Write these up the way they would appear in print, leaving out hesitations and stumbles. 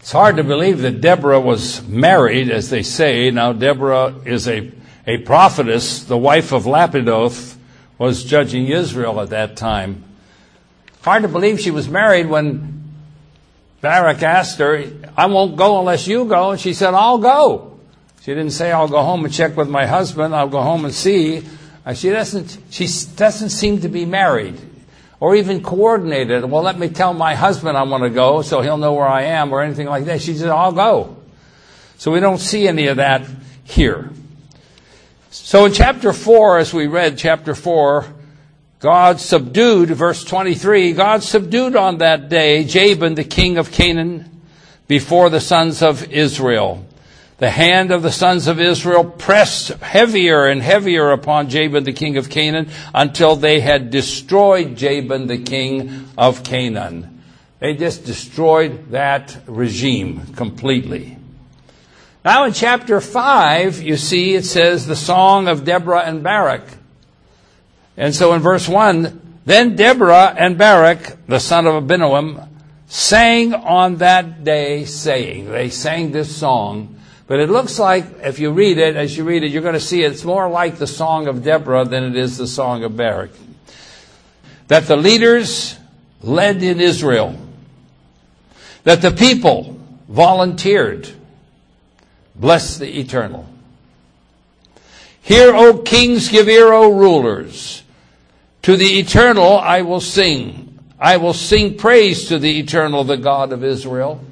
It's hard to believe that Deborah was married, as they say. Now, Deborah is a prophetess. The wife of Lapidoth was judging Israel at that time. Hard to believe she was married when Barak asked her, I won't go unless you go. And she said, I'll go. She didn't say, I'll go home and check with my husband. I'll go home and see. She doesn't seem to be married or even coordinated. Well, let me tell my husband I want to go so he'll know where I am or anything like that. She said, I'll go. So we don't see any of that here. So in chapter 4, as we read chapter 4, God subdued, verse 23, God subdued on that day Jabin, the king of Canaan, before the sons of Israel. The hand of the sons of Israel pressed heavier and heavier upon Jabin, the king of Canaan, until they had destroyed Jabin, the king of Canaan. They just destroyed that regime completely. Now in chapter 5, you see it says the song of Deborah and Barak. And so in verse 1, then Deborah and Barak, the son of Abinoam, sang on that day, saying. They sang this song. But it looks like, if you read it, as you read it, you're going to see it's more like the song of Deborah than it is the song of Barak. That the leaders led in Israel. That the people volunteered. Bless the Eternal. Hear, O kings, give ear, O rulers. To the Eternal I will sing. I will sing praise to the Eternal, the God of Israel.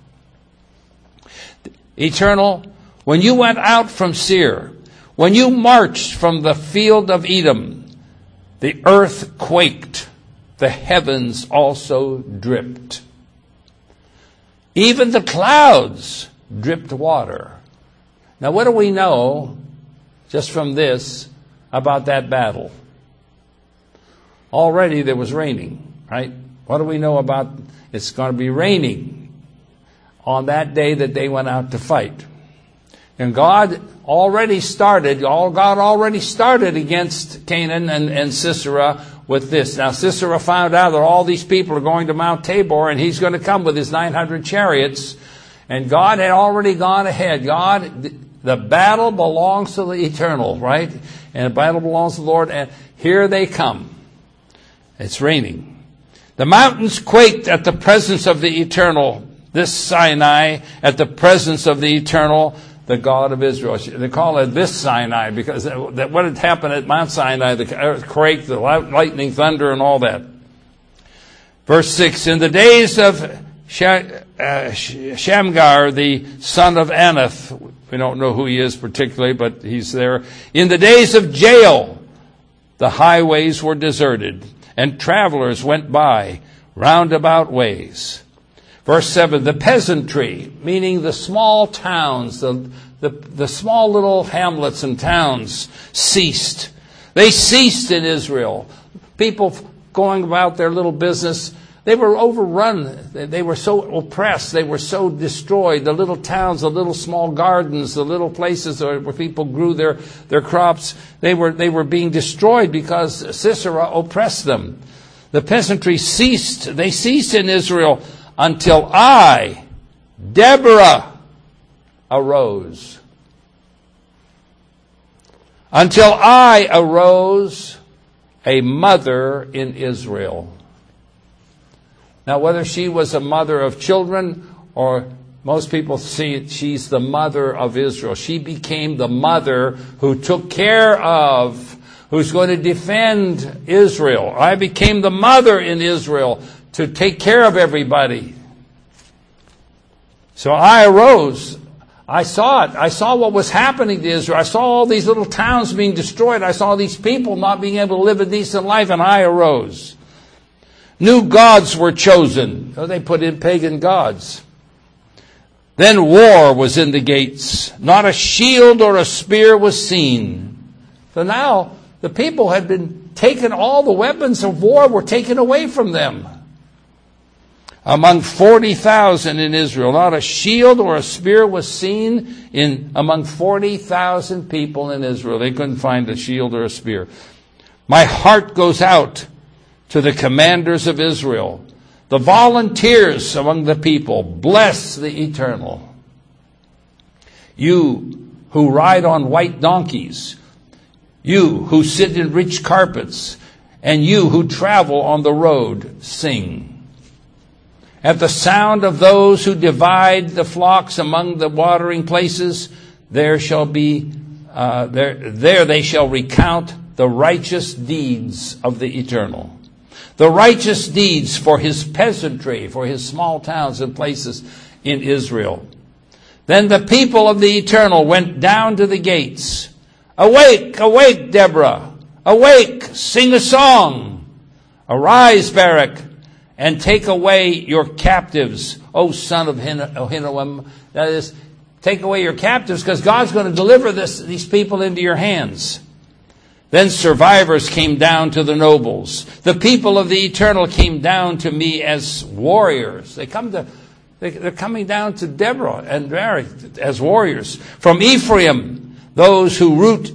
Eternal, when you went out from Seir, when you marched from the field of Edom, the earth quaked, the heavens also dripped. Even the clouds dripped water. Now what do we know, just from this, about that battle? Already there was raining, right? What do we know about it's going to be raining on that day that they went out to fight? And God already started against Canaan and Sisera with this. Now Sisera found out that all these people are going to Mount Tabor and he's going to come with his 900 chariots. And God had already gone ahead. The battle belongs to the Eternal, right? And the battle belongs to the Lord. And here they come. It's raining. The mountains quaked at the presence of the Eternal. This Sinai, at the presence of the Eternal, the God of Israel. They call it this Sinai because what had happened at Mount Sinai, the earthquake, the lightning, thunder, and all that. Verse 6, in the days of Shamgar, the son of Anath, we don't know who he is particularly, but he's there. In the days of Jael, the highways were deserted, and travelers went by roundabout ways. Verse 7, the peasantry, meaning the small towns, the small little hamlets and towns ceased. They ceased in Israel. People going about their little business, they were overrun. They were so oppressed. They were so destroyed. The little towns, the little small gardens, the little places where people grew their crops, they were being destroyed because Sisera oppressed them. The peasantry ceased. They ceased in Israel until I, Deborah, arose. Until I arose, a mother in Israel. Now, whether she was a mother of children or most people see it, she's the mother of Israel. She became the mother who took care of, who's going to defend Israel. I became the mother in Israel to take care of everybody. So I arose. I saw it. I saw what was happening to Israel. I saw all these little towns being destroyed. I saw these people not being able to live a decent life, and I arose. New gods were chosen. So they put in pagan gods. Then war was in the gates. Not a shield or a spear was seen. So now the people had been taken, all the weapons of war were taken away from them. Among 40,000 in Israel, not a shield or a spear was seen among 40,000 people in Israel. They couldn't find a shield or a spear. My heart goes out to the commanders of Israel, The volunteers among the people, bless the Eternal. You who ride on white donkeys, you who sit in rich carpets, and you who travel on the road, sing. At the sound of those who divide the flocks among the watering places, there they shall recount the righteous deeds of the Eternal. The righteous deeds for his peasantry, for his small towns and places in Israel. Then the people of the Eternal went down to the gates. Awake, awake, Deborah. Awake, sing a song. Arise, Barak, and take away your captives, O son of Ahinoam. That is, take away your captives, because God's going to deliver these people into your hands. Then survivors came down to the nobles. The people of the Eternal came down to me as warriors. They're coming down to Deborah and Barak as warriors. From Ephraim, those whose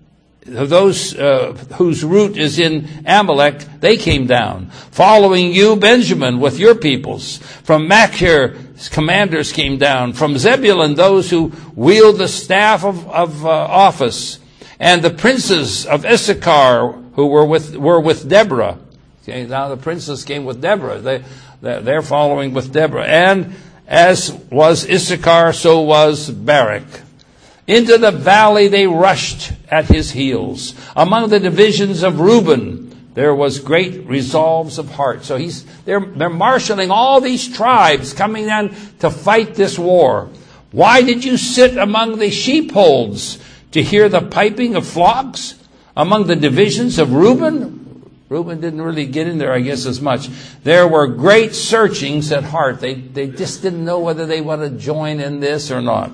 root is in Amalek, they came down. Following you, Benjamin, with your peoples. From Machir, commanders came down. From Zebulun, those who wield the staff of office. And the princes of Issachar who were with Deborah. Okay, now the princes came with Deborah. They're following with Deborah. And as was Issachar, so was Barak. Into the valley they rushed at his heels. Among the divisions of Reuben, there was great resolves of heart. So they're marshaling all these tribes coming in to fight this war. Why did you sit among the sheepfolds to hear the piping of flocks? Among the divisions of Reuben? Reuben didn't really get in there, I guess, as much. There were great searchings at heart. They just didn't know whether they want to join in this or not.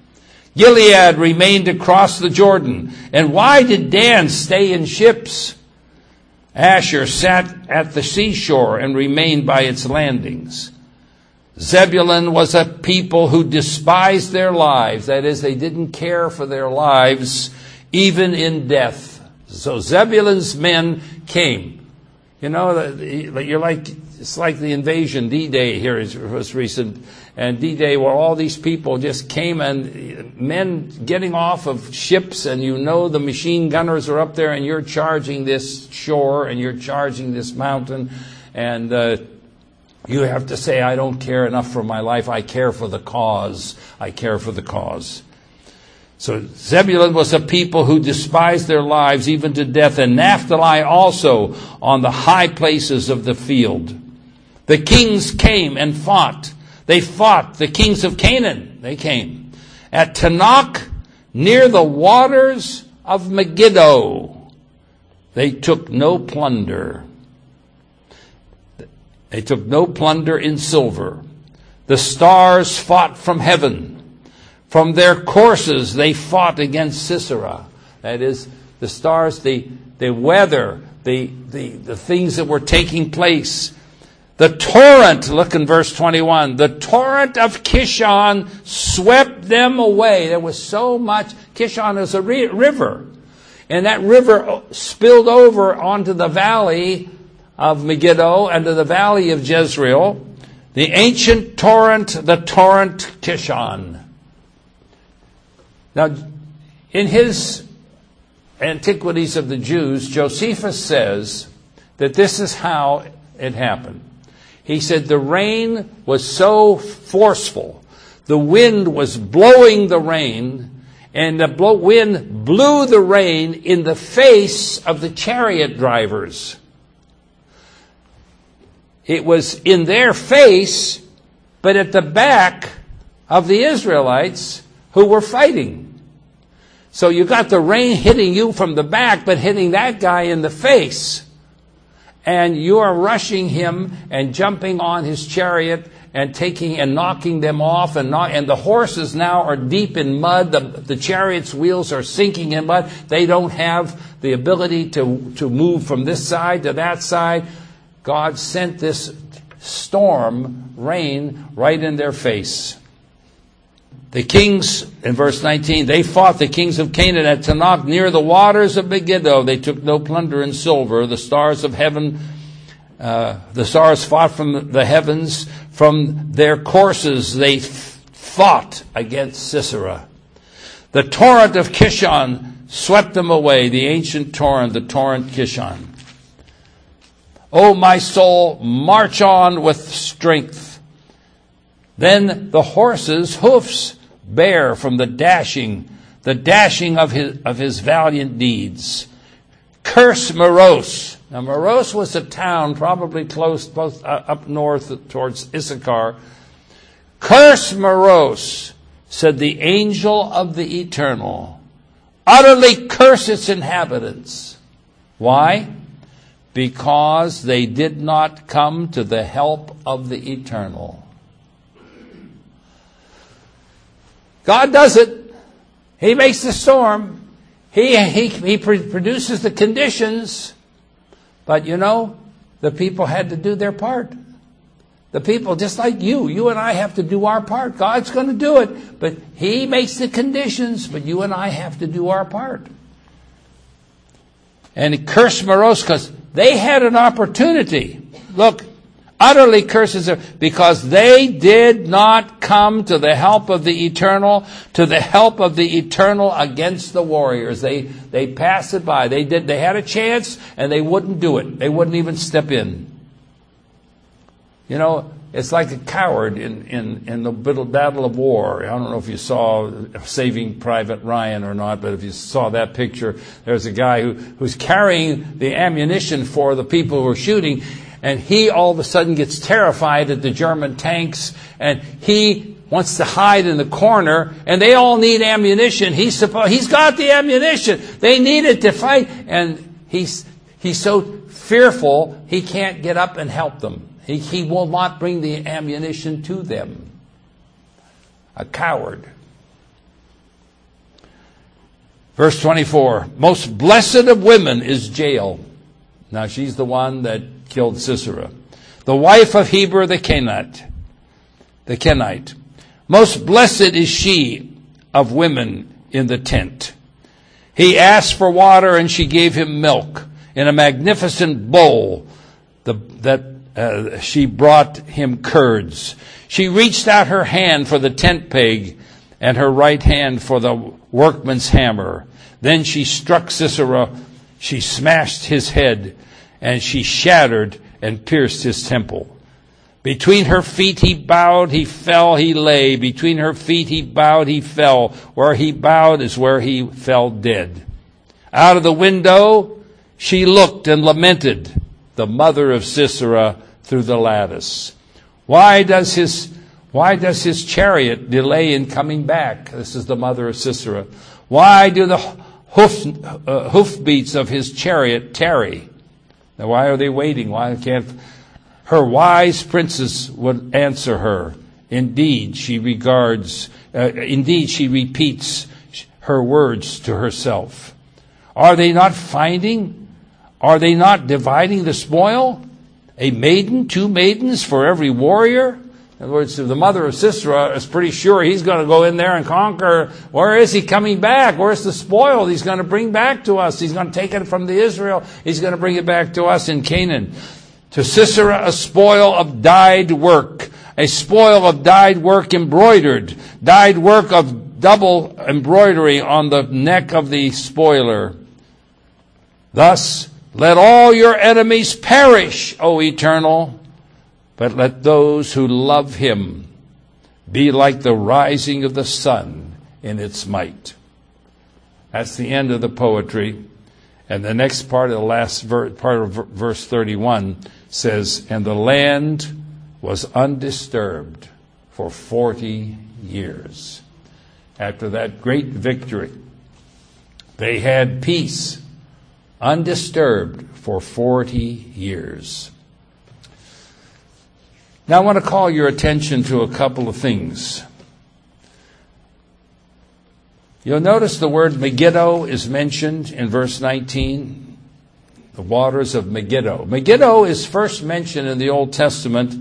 Gilead remained across the Jordan. And why did Dan stay in ships? Asher sat at the seashore and remained by its landings. Zebulun was a people who despised their lives. That is, they didn't care for their lives, even in death. So Zebulun's men came. You know, it's like the invasion, D-Day here was recent. And D-Day, where all these people just came, and men getting off of ships, and you know the machine gunners are up there, and you're charging this shore, and you're charging this mountain, and you have to say, I don't care enough for my life. I care for the cause. I care for the cause. So Zebulun was a people who despised their lives even to death, and Naphtali also on the high places of the field. The kings came and fought. They fought. The kings of Canaan, they came. At Tanakh, near the waters of Megiddo, they took no plunder. They took no plunder in silver. The stars fought from heaven. From their courses they fought against Sisera. That is, the stars, the weather, the things that were taking place. The torrent, look in verse 21, the torrent of Kishon swept them away. There was so much. Kishon is a river. And that river spilled over onto the valley of Megiddo and to the valley of Jezreel. The ancient torrent, the torrent Kishon. Now, in his Antiquities of the Jews, Josephus says that this is how it happened. He said the rain was so forceful, the wind was blowing the rain, and the wind blew the rain in the face of the chariot drivers. It was in their face, but at the back of the Israelites who were fighting. So you got the rain hitting you from the back, but hitting that guy in the face. And you are rushing him and jumping on his chariot and taking and knocking them off. And the horses now are deep in mud. The chariot's wheels are sinking in mud. They don't have the ability to move from this side to that side. God sent this storm, rain, right in their face. The kings, in verse 19, they fought the kings of Canaan at Tanakh near the waters of Megiddo. They took no plunder in silver. The stars of heaven The stars fought from the heavens. From their courses they fought against Sisera. The torrent of Kishon swept them away, the ancient torrent, the torrent Kishon. O my soul, march on with strength. Then the horses' hoofs bear from the dashing of his valiant deeds. Curse Meroz. Now Meroz was a town probably close, both up north towards Issachar. Curse Meroz, said the angel of the Eternal. Utterly curse its inhabitants. Why? Because they did not come to the help of the Eternal. God does it. He makes the storm. He produces the conditions. But the people had to do their part. The people, just like you and I have to do our part. God's going to do it. But He makes the conditions, but you and I have to do our part. And He cursed Meroz because they had an opportunity. Look, utterly curses her because they did not come to the help of the Eternal, to the help of the Eternal against the warriors. They passed it by. They had a chance and they wouldn't do it. They wouldn't even step in. It's like a coward in the battle of war. I don't know if you saw Saving Private Ryan or not, but if you saw that picture, there's a guy who's carrying the ammunition for the people who are shooting, and he all of a sudden gets terrified at the German tanks, and he wants to hide in the corner, and they all need ammunition. He's got the ammunition. They need it to fight, and he's so fearful he can't get up and help them. He will not bring the ammunition to them. A coward. Verse 24. Most blessed of women is Jael. Now she's the one that killed Sisera. The wife of Heber the Kenite. Most blessed is she of women in the tent. He asked for water and she gave him milk in a magnificent bowl she brought him curds. She reached out her hand for the tent peg and her right hand for the workman's hammer. Then she struck Sisera. She smashed his head, and she shattered and pierced his temple. Between her feet he bowed, he fell, he lay. Between her feet he bowed, he fell. Where he bowed is where he fell dead. Out of the window she looked and lamented, the mother of Sisera, through the lattice. Why does his chariot delay in coming back? This is the mother of Sisera. Why do the hoofbeats of his chariot tarry? Now, why are they waiting? Why can't her wise princes would answer her? Indeed, she repeats her words to herself. Are they not finding? Are they not dividing the spoil? A maiden, 2 maidens for every warrior? In other words, the mother of Sisera is pretty sure he's going to go in there and conquer. Where is he coming back? Where's the spoil he's going to bring back to us? He's going to take it from the Israel. He's going to bring it back to us in Canaan. To Sisera, a spoil of dyed work. A spoil of dyed work embroidered. Dyed work of double embroidery on the neck of the spoiler. Thus, let all your enemies perish, O Eternal, but let those who love Him be like the rising of the sun in its might. That's the end of the poetry. And the next part of the last part of verse 31 says, and the land was undisturbed for 40 years. After that great victory, they had peace, undisturbed for 40 years. Now I want to call your attention to a couple of things. You'll notice the word Megiddo is mentioned in verse 19. The waters of Megiddo. Megiddo is first mentioned in the Old Testament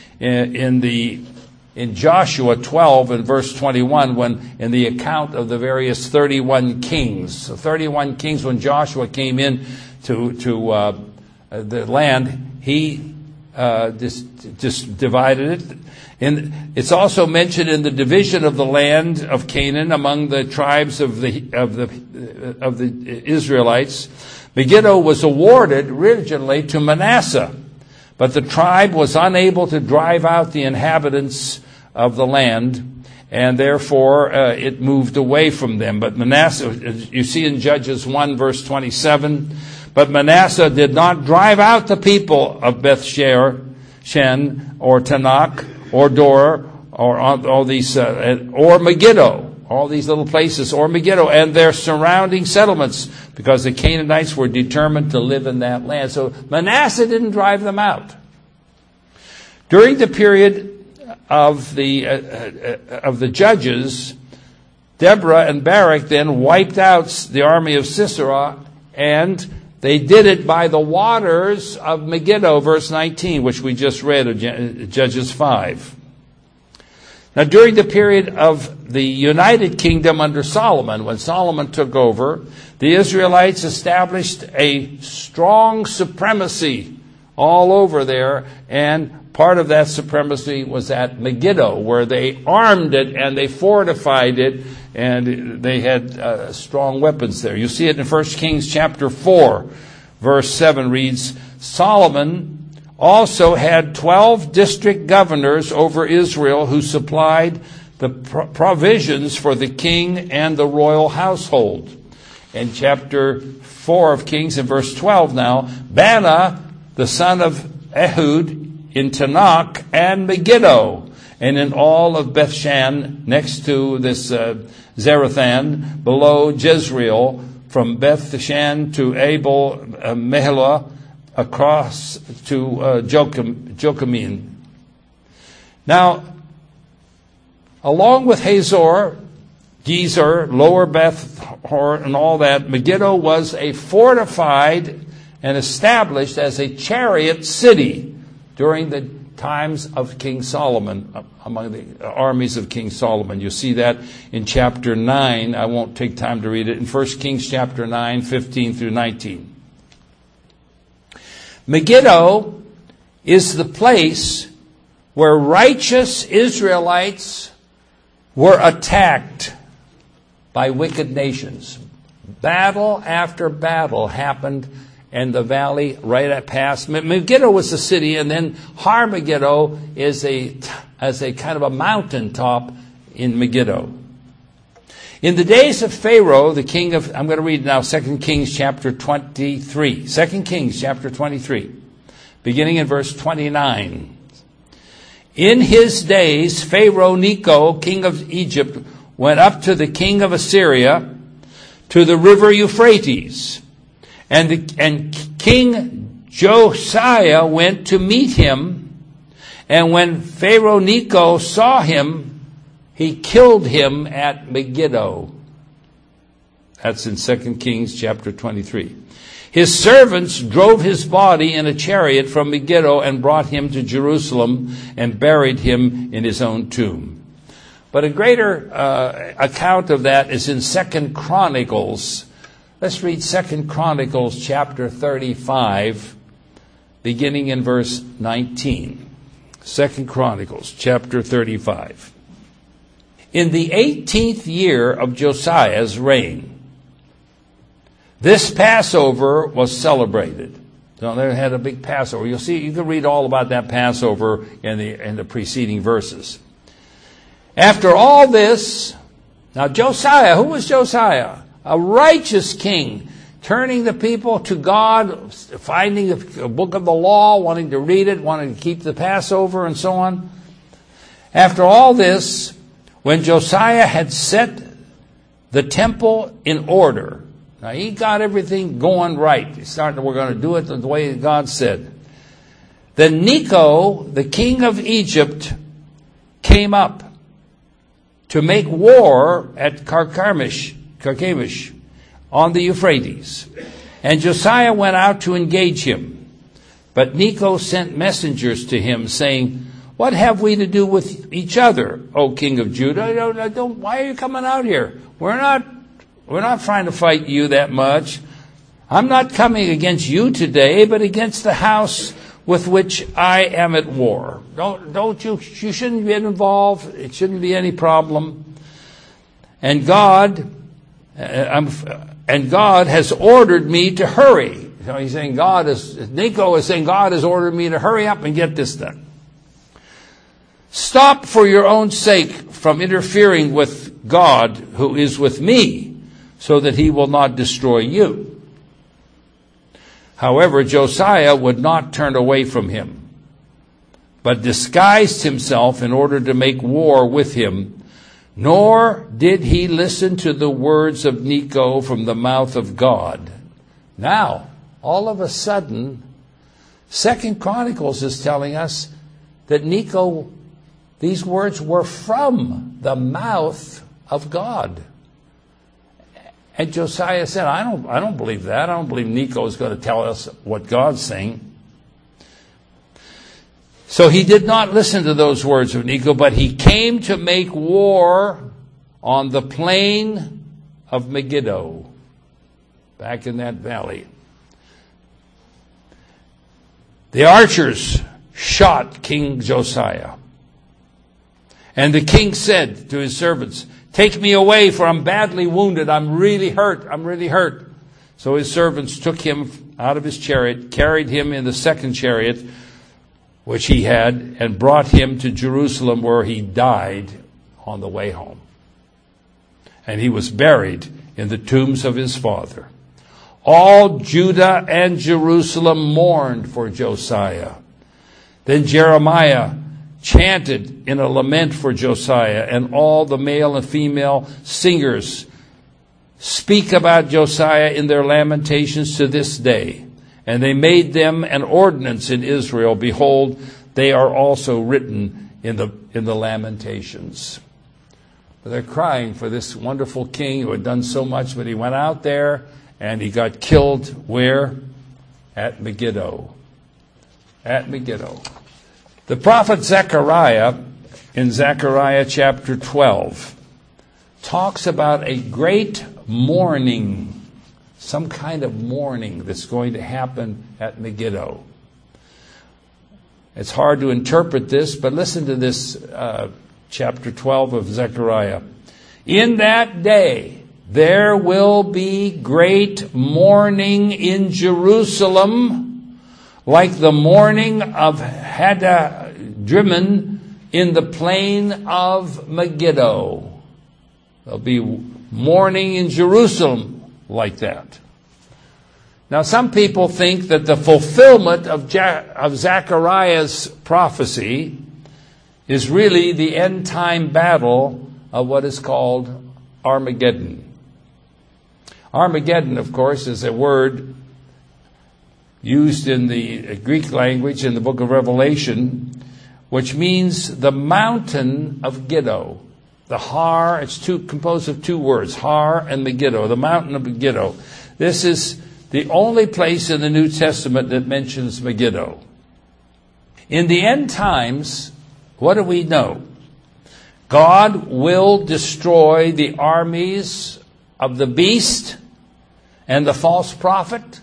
in Joshua 12 and verse 21, when in the account of the various 31 kings. So 31 kings, when Joshua came in to the land, he just divided it. And it's also mentioned in the division of the land of Canaan among the tribes of the Israelites. Megiddo was awarded originally to Manasseh, but the tribe was unable to drive out the inhabitants of the land, and therefore it moved away from them. But Manasseh, you see in Judges 1 verse 27, but Manasseh did not drive out the people of Beth-Shen or Tanakh or Dor or all these or Megiddo, all these little places, or Megiddo and their surrounding settlements, because the Canaanites were determined to live in that land. So Manasseh didn't drive them out. During the period of the judges, Deborah and Barak then wiped out the army of Sisera, and they did it by the waters of Megiddo, verse 19, which we just read of Judges 5. Now, during the period of the United Kingdom under Solomon, when Solomon took over, the Israelites established a strong supremacy all over there, and part of that supremacy was at Megiddo, where they armed it and they fortified it, and they had strong weapons there. You see it in 1 Kings chapter 4, verse 7 reads, Solomon also had 12 district governors over Israel who supplied the provisions for the king and the royal household. In chapter 4 of Kings, in verse 12 now, Bana, the son of Ehud, in Tanakh and Megiddo, and in all of Bethshan, next to this Zarethan, below Jezreel, from Bethshan to Abel Meholah, across to Jochimim. Now, along with Hazor, Gezer, Lower Beth Hor, and all that, Megiddo was a fortified and established as a chariot city during the times of King Solomon, among the armies of King Solomon. You see that in chapter 9. I won't take time to read it. In 1 Kings chapter 9, 15 through 19. Megiddo is the place where righteous Israelites were attacked by wicked nations. Battle after battle happened in the valley right past. Megiddo was the city, and then Har Megiddo is a kind of a mountaintop in Megiddo. In the days of Pharaoh, the king of, I'm going to read now 2 Kings chapter 23. 2 Kings chapter 23, beginning in verse 29. In his days, Pharaoh Necho, king of Egypt, went up to the king of Assyria to the river Euphrates. And King Josiah went to meet him, and when Pharaoh Necho saw him, he killed him at Megiddo. That's in 2 Kings chapter 23. His servants drove his body in a chariot from Megiddo and brought him to Jerusalem and buried him in his own tomb. But a greater account of that is in 2 Chronicles. Let's read 2 Chronicles chapter 35, beginning in verse 19. 2 Chronicles chapter 35. In the 18th year of Josiah's reign, this Passover was celebrated. So they had a big Passover. You'll see, you can read all about that Passover in the preceding verses. After all this, now Josiah, who was Josiah? A righteous king, turning the people to God, finding the book of the law, wanting to read it, wanting to keep the Passover and so on. After all this, when Josiah had set the temple in order, now he got everything going right. We're going to do it the way God said. Then Necho, the king of Egypt, came up to make war at Carchemish on the Euphrates. And Josiah went out to engage him. But Necho sent messengers to him, saying, what have we to do with each other, O king of Judah? Why are you coming out here? We're not trying to fight you that much. I'm not coming against you today, but against the house with which I am at war. You shouldn't get involved. It shouldn't be any problem. And God has ordered me to hurry. So he's saying Necho is saying God has ordered me to hurry up and get this done. Stop for your own sake from interfering with God who is with me, so that he will not destroy you. However, Josiah would not turn away from him, but disguised himself in order to make war with him, nor did he listen to the words of Necho from the mouth of God. Now, all of a sudden, 2 Chronicles is telling us that Necho, these words were from the mouth of God. And Josiah said, I don't believe that. I don't believe Necho is going to tell us what God's saying. So he did not listen to those words of Necho, but he came to make war on the plain of Megiddo, back in that valley. The archers shot King Josiah. And the king said to his servants, take me away, for I'm badly wounded. I'm really hurt. So his servants took him out of his chariot, carried him in the second chariot, which he had, and brought him to Jerusalem, where he died on the way home. And he was buried in the tombs of his father. All Judah and Jerusalem mourned for Josiah. Then Jeremiah chanted in a lament for Josiah, and all the male and female singers speak about Josiah in their lamentations to this day. And they made them an ordinance in Israel. Behold, they are also written in the Lamentations. They're crying for this wonderful king who had done so much, but he went out there and he got killed where? At Megiddo. At Megiddo. The prophet Zechariah, in Zechariah chapter 12, talks about a great mourning, some kind of mourning that's going to happen at Megiddo. It's hard to interpret this, but listen to this, chapter 12 of Zechariah. In that day, there will be great mourning in Jerusalem, like the mourning of Hadadrimmon in the plain of Megiddo. There'll be mourning in Jerusalem like that. Now, some people think that the fulfillment of Zechariah's prophecy is really the end-time battle of what is called Armageddon. Armageddon, of course, is a word used in the Greek language in the book of Revelation, which means the mountain of Giddo. The Har, it's composed of two words, Har and Megiddo, the mountain of Megiddo. This is the only place in the New Testament that mentions Megiddo. In the end times, what do we know? God will destroy the armies of the beast and the false prophet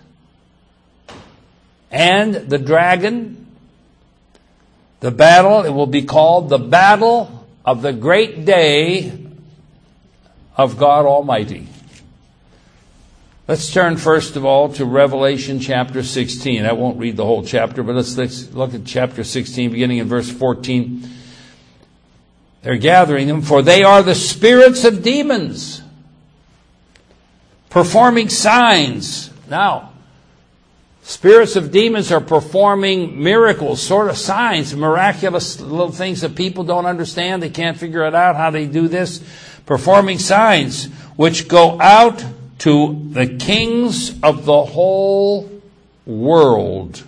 and the dragon. The battle, it will be called the battle of the great day of God Almighty. Let's turn first of all to Revelation chapter 16. I won't read the whole chapter, but let's look at chapter 16, beginning in verse 14. They're gathering them, for they are the spirits of demons, performing signs. Now, spirits of demons are performing miracles, sort of signs, miraculous little things that people don't understand. They can't figure it out how they do this. Performing signs which go out to the kings of the whole world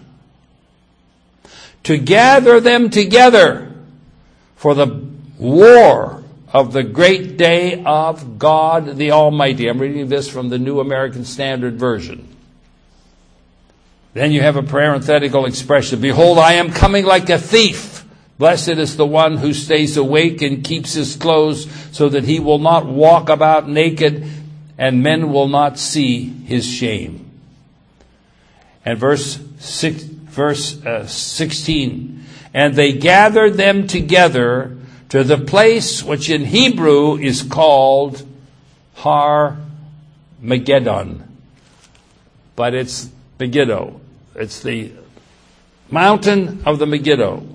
to gather them together for the war of the great day of God the Almighty. I'm reading this from the New American Standard Version. Then you have a parenthetical expression. Behold, I am coming like a thief. Blessed is the one who stays awake and keeps his clothes, so that he will not walk about naked, and men will not see his shame. And verse verse 16. And they gathered them together to the place which in Hebrew is called Har Megiddon. But it's Megiddo. It's the mountain of the Megiddo.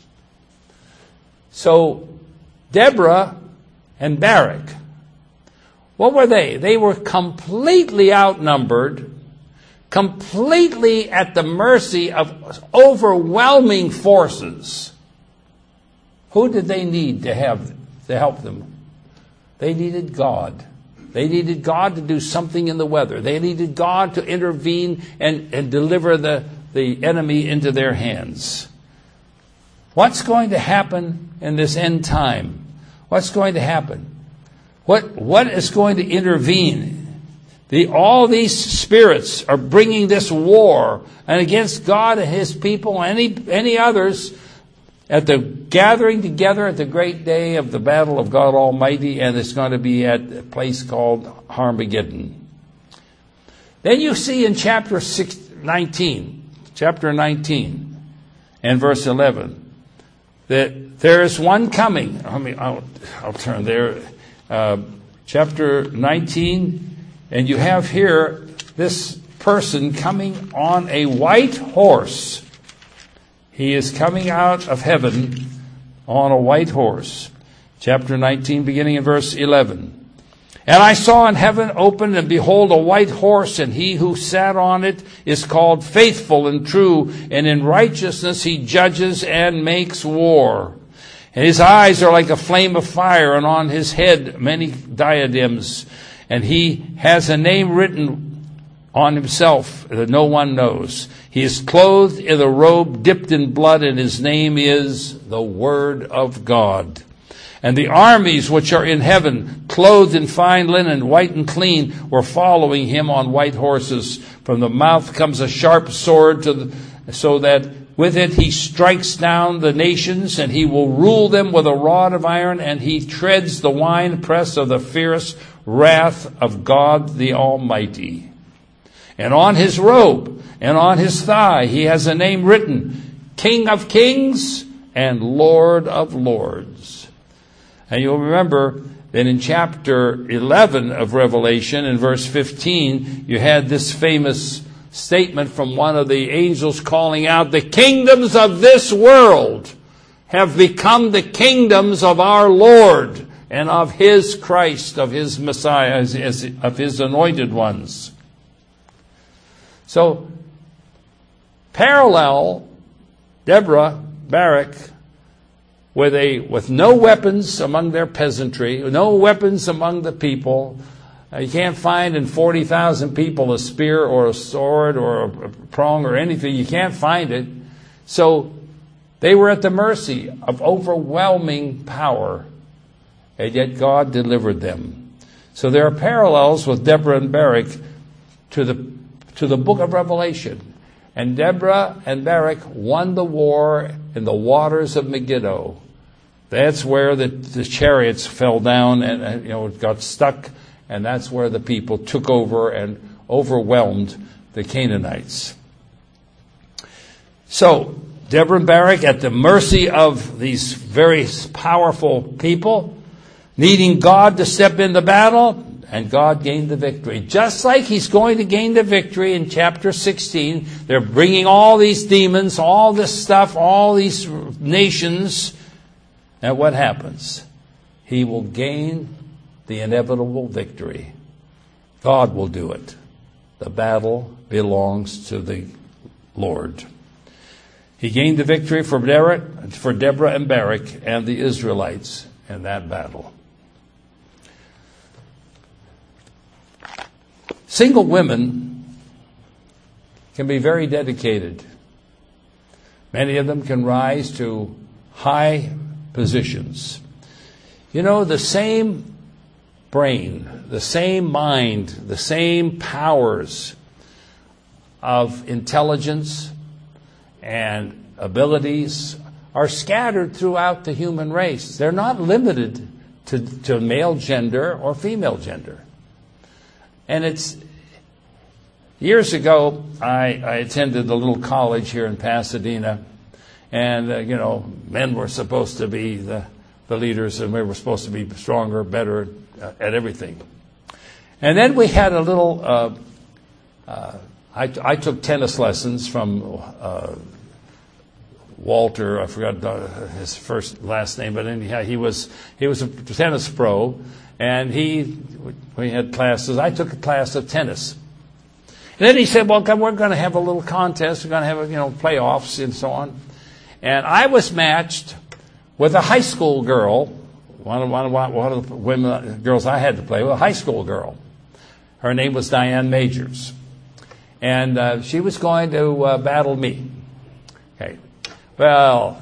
So Deborah and Barak, what were they? They were completely outnumbered, completely at the mercy of overwhelming forces. Who did they need to help them? They needed God. They needed God to do something in the weather. They needed God to intervene and deliver the enemy into their hands. What's going to happen in this end time? What's going to happen? What is going to intervene? All these spirits are bringing this war, and against God and His people, any others, at the gathering together at the great day of the battle of God Almighty, and it's going to be at a place called Harmageddon. Then you see in chapter 19 and verse 11, that there is one coming. I'll turn there. Chapter 19, and you have here this person coming on a white horse. He is coming out of heaven on a white horse. Chapter 19, beginning in verse 11. And I saw in heaven open, and behold, a white horse, and he who sat on it is called Faithful and True, and in righteousness he judges and makes war. And his eyes are like a flame of fire, and on his head many diadems. And he has a name written on himself that no one knows. He is clothed in a robe dipped in blood, and his name is the Word of God. And the armies which are in heaven, clothed in fine linen, white and clean, were following him on white horses. From the mouth comes a sharp sword, so that with it he strikes down the nations, and he will rule them with a rod of iron, and he treads the winepress of the fierce wrath of God the Almighty. And on his robe and on his thigh he has a name written, King of Kings and Lord of Lords. And you'll remember that in chapter 11 of Revelation, in verse 15, you had this famous statement from one of the angels calling out, the kingdoms of this world have become the kingdoms of our Lord and of His Christ, of His Messiah, of His anointed ones. So, parallel Deborah, Barak, with no weapons among their peasantry, no weapons among the people. You can't find in 40,000 people a spear or a sword or a prong or anything. You can't find it. So they were at the mercy of overwhelming power, and yet God delivered them. So there are parallels with Deborah and Barak to the book of Revelation. And Deborah and Barak won the war in the waters of Megiddo. That's where the chariots fell down and got stuck, and that's where the people took over and overwhelmed the Canaanites. So Deborah and Barak at the mercy of these very powerful people, needing God to step in the battle, and God gained the victory. Just like He's going to gain the victory in chapter 16. They're bringing all these demons, all this stuff, all these nations. And what happens? He will gain the inevitable victory. God will do it. The battle belongs to the Lord. He gained the victory for Deborah and Barak and the Israelites in that battle. Single women can be very dedicated. Many of them can rise to high positions. The same brain, the same mind, the same powers of intelligence and abilities are scattered throughout the human race. They're not limited to male gender or female gender. And Years ago, I attended a little college here in Pasadena, and men were supposed to be the leaders, and we were supposed to be stronger, better at everything. And then we had a little. I took tennis lessons from Walter. I forgot his last name, but anyhow, he was a tennis pro, and we had classes. I took a class of tennis. And then he said, well, we're going to have a little contest. We're going to have, playoffs and so on. And I was matched with a high school girl, one of the girls I had to play with, a high school girl. Her name was Diane Majors. And she was going to battle me. Okay. Well,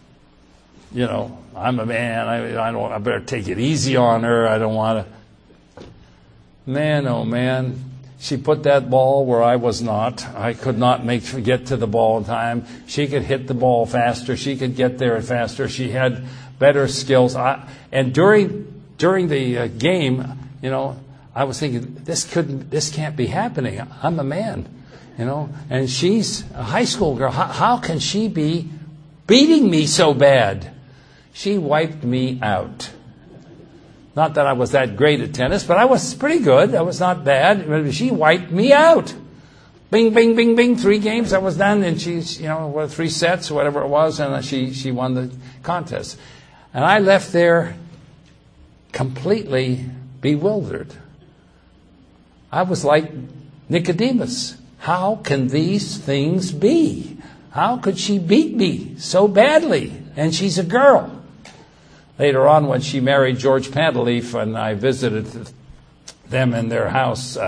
I'm a man. I better take it easy on her. I don't want to. Man, oh man. She put that ball where I was not. I could not get to the ball in time. She could hit the ball faster. She could get there faster. She had better skills. And during the game, I was thinking, this can't be happening. I'm a man, and she's a high school girl. How can she be beating me so bad? She wiped me out. Not that I was that great at tennis, but I was pretty good. I was not bad. She wiped me out. Bing, bing, bing, bing. 3 games, I was done. And she's, 3 sets, whatever it was, and she won the contest. And I left there completely bewildered. I was like Nicodemus. How can these things be? How could she beat me so badly? And she's a girl. Later on, when she married George Pantaleaf, and I visited them in their house,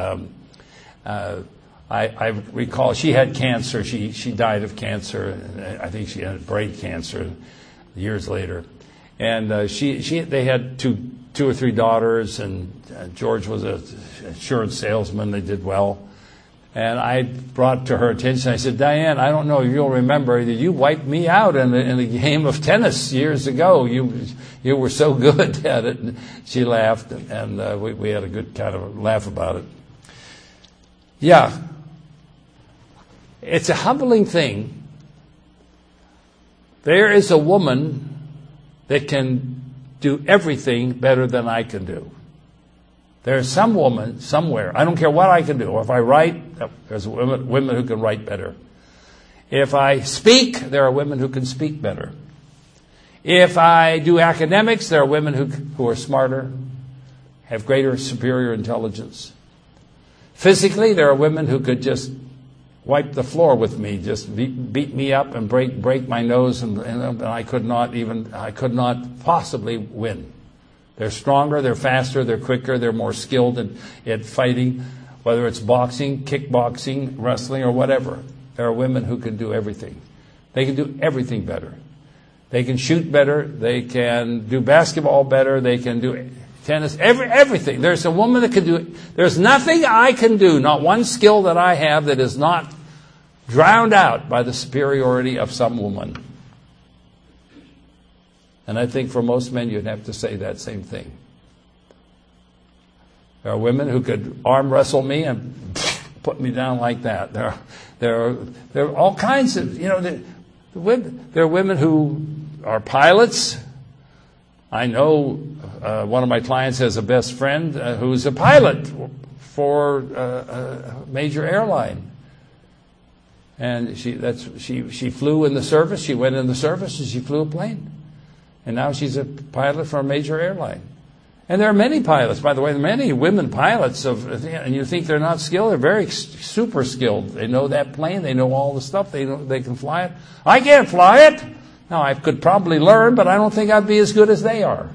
I recall she had cancer. She died of cancer. I think she had brain cancer years later. And they had two or three daughters, and George was an insurance salesman. They did well. And I brought to her attention, I said, Diane, I don't know if you'll remember that you wiped me out in a game of tennis years ago. You were so good at it. And she laughed, and we had a good kind of laugh about it. Yeah. It's a humbling thing. There is a woman that can do everything better than I can do. There's some woman somewhere. I don't care what I can do. If I write, there's women who can write better. If I speak, there are women who can speak better. If I do academics, there are women who are smarter, have greater superior intelligence. Physically, there are women who could just wipe the floor with me, just beat me up and break my nose, and I could not possibly win. They're stronger, they're faster, they're quicker, they're more skilled at fighting, whether it's boxing, kickboxing, wrestling, or whatever. There are women who can do everything. They can do everything better. They can shoot better. They can do basketball better. They can do tennis, everything. There's a woman that can do it. There's nothing I can do, not one skill that I have that is not drowned out by the superiority of some woman. And I think for most men, you'd have to say that same thing. There are women who could arm wrestle me and put me down like that. There are all kinds of, there are women who are pilots. I know one of my clients has a best friend who's a pilot for a major airline. And she flew in the service. She went in the service and she flew a plane. And now she's a pilot for a major airline. And there are many pilots, by the way, many women pilots, and you think they're not skilled. They're very super skilled. They know that plane. They know all the stuff. They can fly it. I can't fly it. Now, I could probably learn, but I don't think I'd be as good as they are.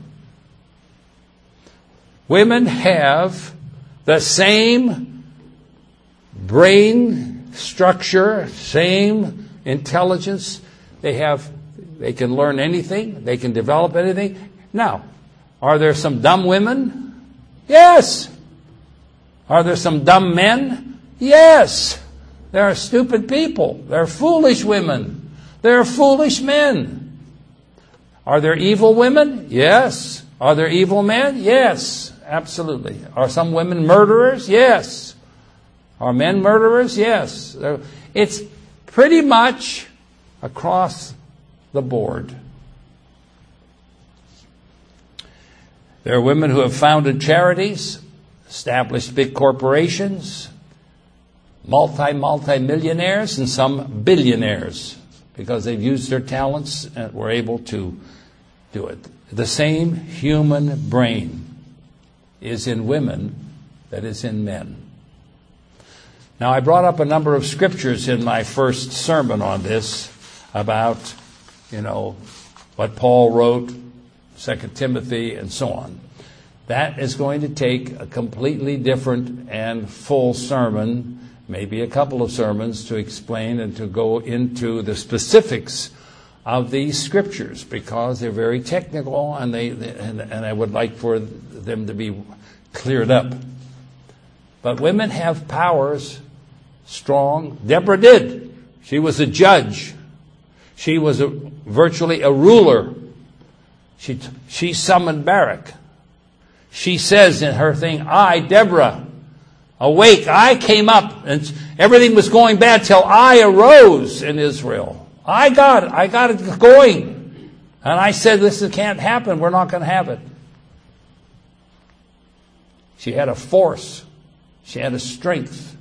Women have the same brain structure, same intelligence. They can learn anything. They can develop anything. Now, are there some dumb women? Yes. Are there some dumb men? Yes. There are stupid people. There are foolish women. There are foolish men. Are there evil women? Yes. Are there evil men? Yes, absolutely. Are some women murderers? Yes. Are men murderers? Yes. It's pretty much across the board. There are women who have founded charities, established big corporations, multi-millionaires, and some billionaires, because they've used their talents and were able to do it. The same human brain is in women that is in men. Now, I brought up a number of scriptures in my first sermon on this about, what Paul wrote, 2 Timothy, and so on. That is going to take a completely different and full sermon, maybe a couple of sermons, to explain and to go into the specifics of these scriptures, because they're very technical and I would like for them to be cleared up. But women have powers, strong. Deborah did. She was a judge. She was virtually a ruler. She summoned Barak. She says in her thing, I, Deborah, awake. I came up and everything was going bad till I arose in Israel. I got it going. And I said, this can't happen. We're not going to have it. She had a force. She had a strength.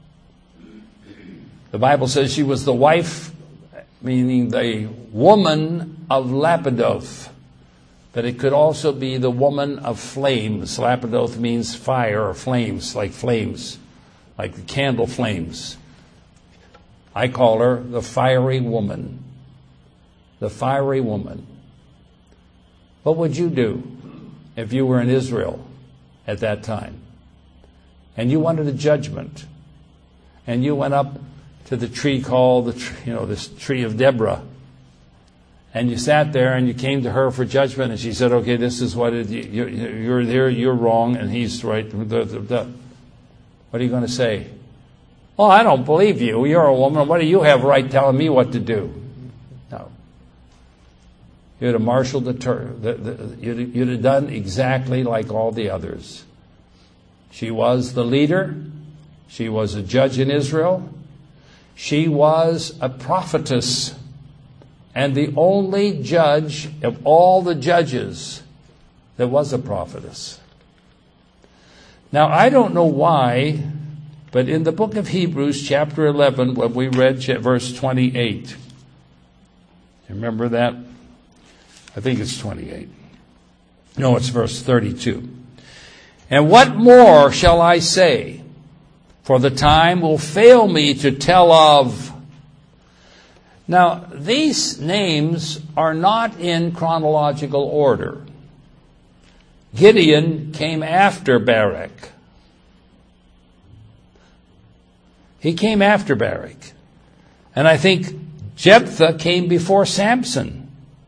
The Bible says she was the wife, meaning the woman of Lapidoth. But it could also be the woman of flames. Lapidoth means fire or flames, like the candle flames. I call her the fiery woman. The fiery woman. What would you do if you were in Israel at that time? And you wanted a judgment. And you went up to the tree called, this tree of Deborah. And you sat there and you came to her for judgment. And she said, okay, this is what you're there, you're wrong, and he's right. What are you going to say? Well, I don't believe you. You're a woman. What do you have right telling me what to do? No. You'd have marshaled you'd have done exactly like all the others. She was the leader. She was a judge in Israel. She was a prophetess. And the only judge of all the judges that was a prophetess. Now, I don't know why, but in the book of Hebrews, chapter 11, when we read verse 28, remember that? I think it's 28. No, it's verse 32. And what more shall I say? For the time will fail me to tell of. Now, these names are not in chronological order. Gideon came after Barak. He came after Barak. And I think Jephthah came before Samson.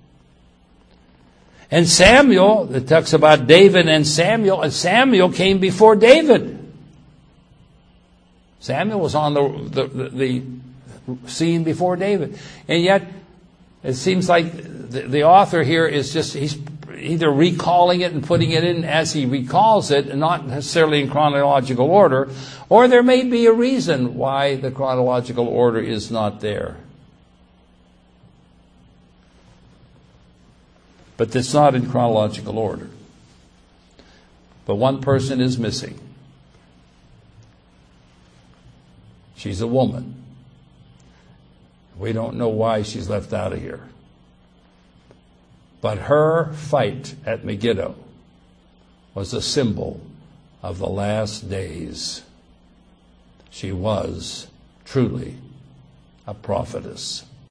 And Samuel, it talks about David and Samuel came before David. Samuel was on the scene before David. And yet, it seems like the author here is he's either recalling it and putting it in as he recalls it, and not necessarily in chronological order, or there may be a reason why the chronological order is not there. But it's not in chronological order. But one person is missing. She's a woman. We don't know why she's left out of here. But her fight at Megiddo was a symbol of the last days. She was truly a prophetess.